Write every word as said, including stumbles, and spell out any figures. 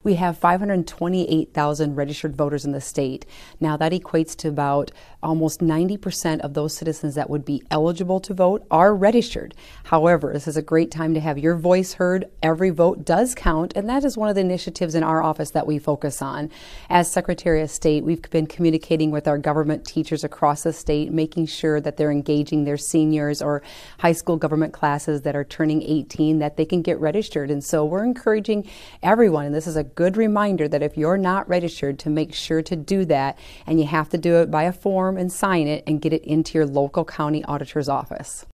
We have five hundred twenty-eight thousand registered voters in the state. Now that equates to about almost ninety percent of those citizens that would be eligible to vote are registered. However, this is a great time to have your voice heard. Every vote does count, and that is one of the initiatives in our office that we focus on. As Secretary of State, we've been communicating with our government teachers across the state, making sure that they're engaging their seniors or high school government classes that are turning eighteen, that they can get registered. And so we're encouraging everyone, and this is a good reminder that if you're not registered, to make sure to do that, and you have to do it by a form and sign it and get it into your local county auditor's office.